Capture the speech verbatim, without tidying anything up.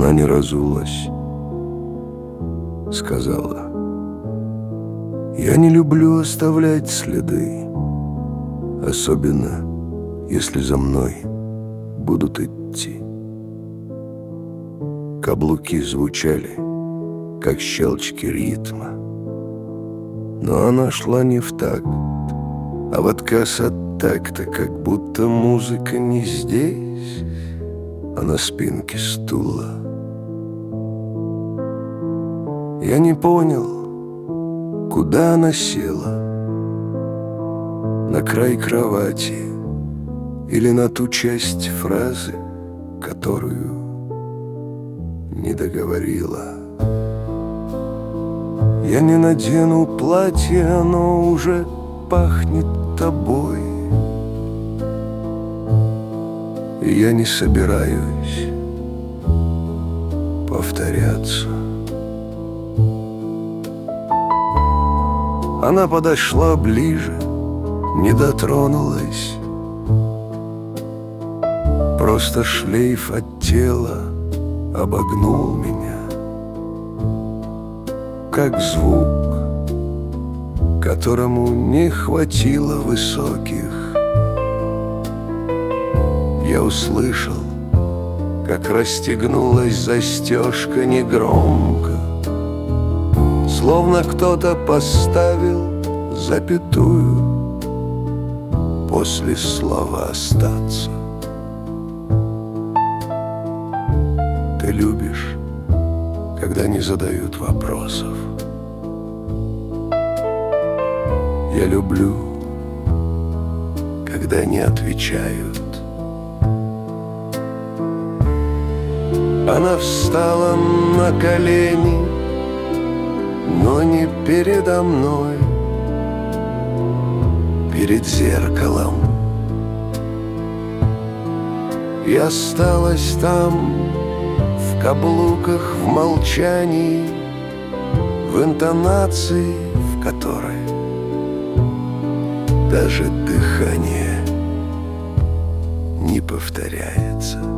Она не разулась, сказала: «Я не люблю оставлять следы, особенно если за мной будут идти». Каблуки звучали, как щелчки ритма, но она шла не в такт, а в отказ от такта, как будто музыка не здесь, а на спинке стула. Я не понял, куда она села, на край кровати или на ту часть фразы, которую не договорила. Я не надену платье, оно уже пахнет тобой, и я не собираюсь повторяться. Она подошла ближе, не дотронулась, просто шлейф от тела обогнул меня, как звук, которому не хватило высоких. Я услышал, как расстегнулась застежка негромко, словно кто-то поставил запятую после слова «остаться». Ты любишь, когда не задают вопросов. Я люблю, когда не отвечают. Она встала на колени, но не передо мной, перед зеркалом. И осталась там, в каблуках, в молчании, в интонации, в которой даже дыхание не повторяется.